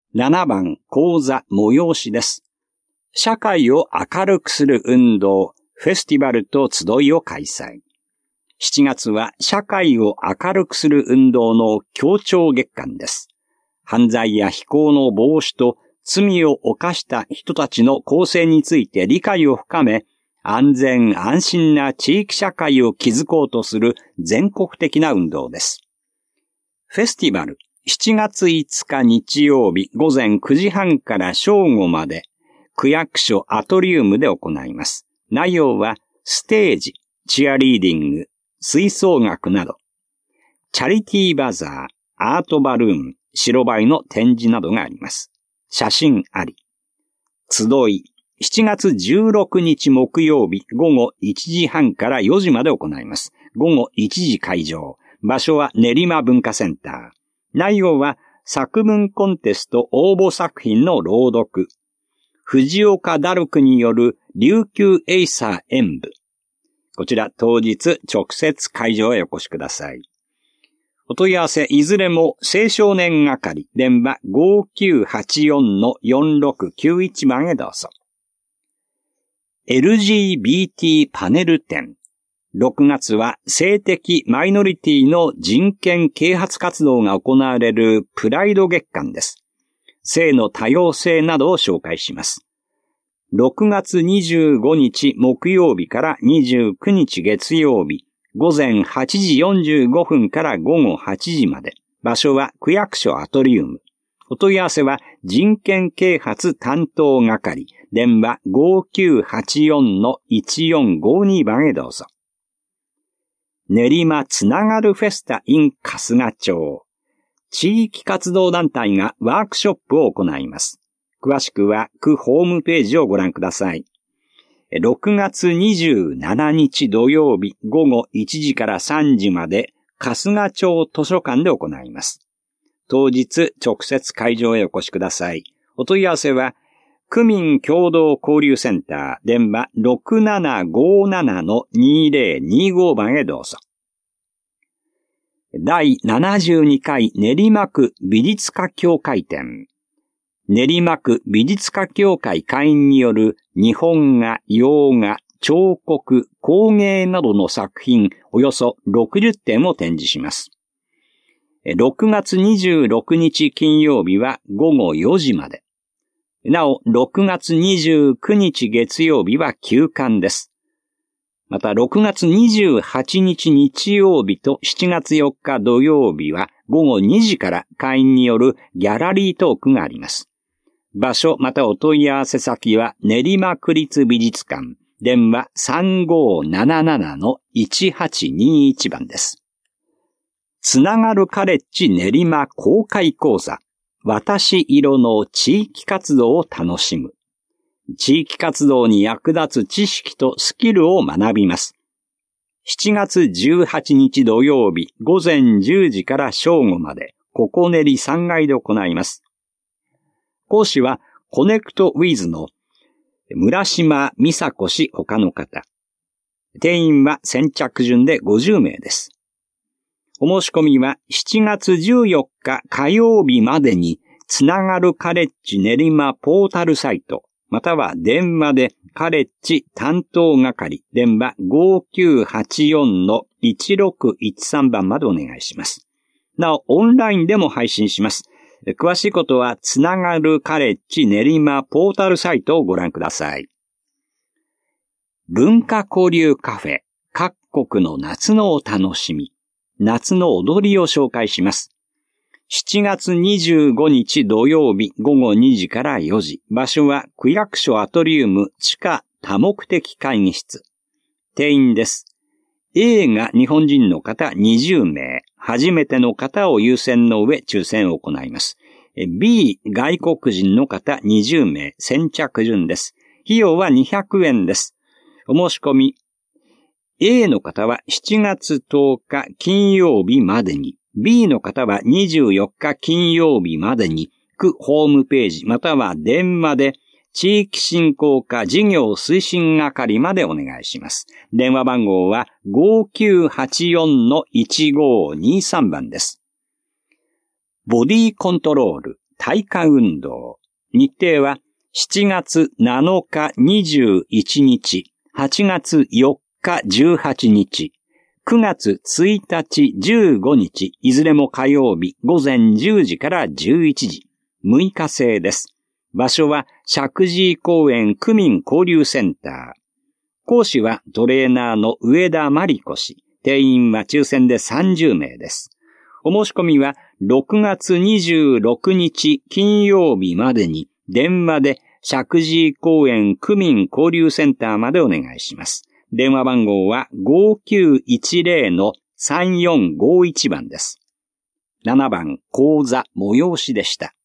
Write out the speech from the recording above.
7番講座催しです。社会を明るくする運動、フェスティバルと集いを開催。7月は社会を明るくする運動の協調月間です。犯罪や非行の防止と罪を犯した人たちの更生について理解を深め、安全安心な地域社会を築こうとする全国的な運動です。フェスティバル、7月5日日曜日午前9時半から正午まで、区役所アトリウムで行います。内容はステージ、チアリーディング、吹奏楽など、チャリティーバザー、アートバルーン、白バイの展示などがあります。写真あり。集い、7月16日木曜日午後1時半から4時まで行います。午後1時会場。場所は練馬文化センター。内容は作文コンテスト応募作品の朗読。藤岡ダルクによる琉球エイサー演舞。こちら当日直接会場へお越しください。お問い合わせいずれも青少年係電話 5984-4691 番へどうぞ。LGBT パネル展。6月は性的マイノリティの人権啓発活動が行われるプライド月間です。性の多様性などを紹介します。6月25日木曜日から29日月曜日、午前8時45分から午後8時まで。場所は区役所アトリウム。お問い合わせは人権啓発担当係。電話 5984-1452 番へどうぞ。練馬つながるフェスタ in 春日町。地域活動団体がワークショップを行います。詳しくは区ホームページをご覧ください。6月27日土曜日午後1時から3時まで春日町図書館で行います。当日直接会場へお越しください。お問い合わせは区民共同交流センター電話 6757-2025 番へどうぞ。第72回練馬区美術家協会展。練馬区美術家協会会員による日本画、洋画、彫刻、工芸などの作品およそ60点を展示します。6月26日金曜日は午後4時まで。なお、6月29日月曜日は休館です。また、6月28日日曜日と7月4日土曜日は午後2時から会員によるギャラリートークがあります。場所またお問い合わせ先は練馬区立美術館、電話 3577-1821 番です。つながるカレッジ練馬公開講座。私色の地域活動を楽しむ。地域活動に役立つ知識とスキルを学びます。7月18日土曜日午前10時から正午まで、ここ練り3階で行います。講師はコネクトウィズの村島美佐子氏他の方。定員は先着順で50名です。お申し込みは7月14日火曜日までにつながるカレッジ練馬ポータルサイトまたは電話でカレッジ担当係電話 5984-1613 番までお願いします。なおオンラインでも配信します。詳しいことはつながるカレッジ練馬ポータルサイトをご覧ください。文化交流カフェ各国の夏のお楽しみ。夏の踊りを紹介します。7月25日土曜日午後2時から4時。場所は区役所アトリウム地下多目的会議室。定員です。A が日本人の方20名。初めての方を優先の上抽選を行います。B 外国人の方20名。先着順です。費用は200円です。お申し込み。A の方は7月10日金曜日までに、B の方は24日金曜日までに、区ホームページまたは電話で地域振興課事業推進係までお願いします。電話番号は 5984-1523 番です。ボディコントロール、 耐火運動。日程は7月7日21日、8月4日18日、9月1日15日、いずれも火曜日午前10時から11時、6日制です。場所は石神井公園区民交流センター。講師はトレーナーの上田真理子氏。定員は抽選で30名です。お申し込みは6月26日金曜日までに電話で石神井公園区民交流センターまでお願いします。電話番号は 5910-3451 番です。7番講座催しでした。